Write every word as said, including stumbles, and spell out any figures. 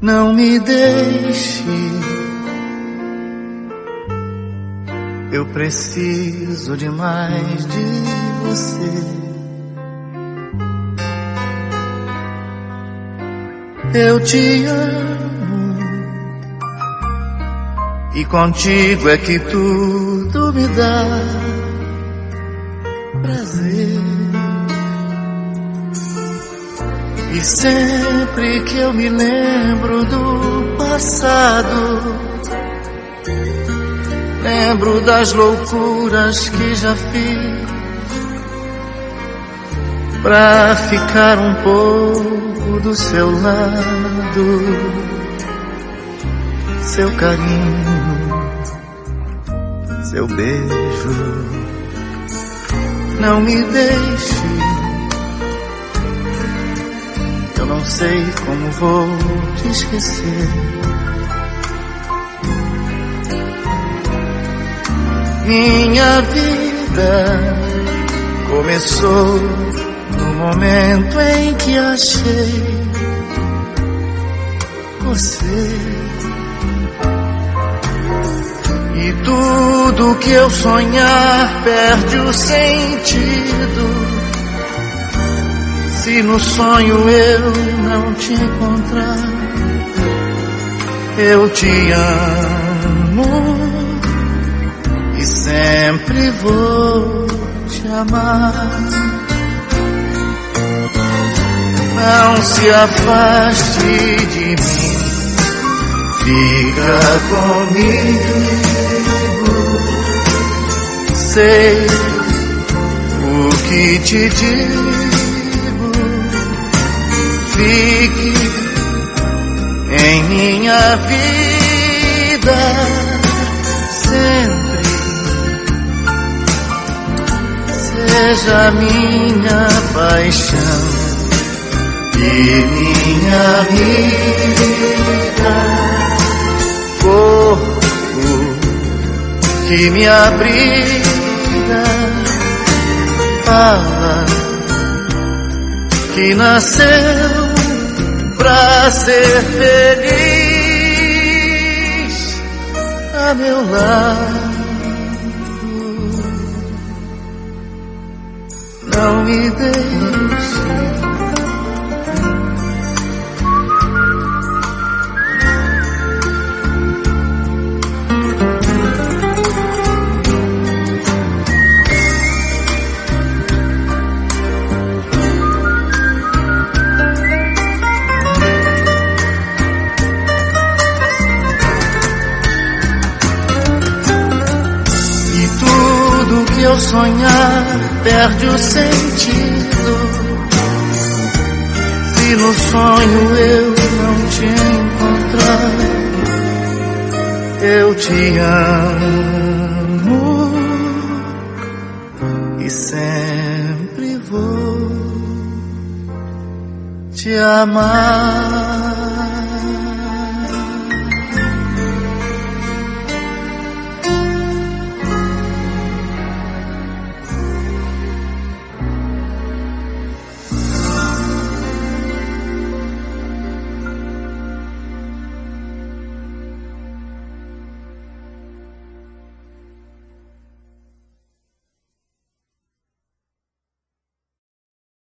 Não me deixe, eu preciso demais de você. Eu te amo e contigo é que tudo me dá prazer. E sempre que eu me lembro do passado, lembro das loucuras que já fiz pra ficar um pouco do seu lado. Seu carinho, seu beijo, não me deixe. Eu não sei como vou te esquecer. Minha vida começou no momento em que achei você. E tudo que eu sonhar perde o sentido se no sonho eu não te encontrar. Eu te amo e sempre vou te amar. Não se afaste de mim, fica comigo. Sei o que te digo. Fique em minha vida sempre. Seja minha paixão e minha amiga. Corpo que me abriga, fala que nasceu pra ser feliz a meu lado. Não me deixe, que eu sonhar perde o sentido se no sonho eu não te encontrar. Eu te amo e sempre vou te amar.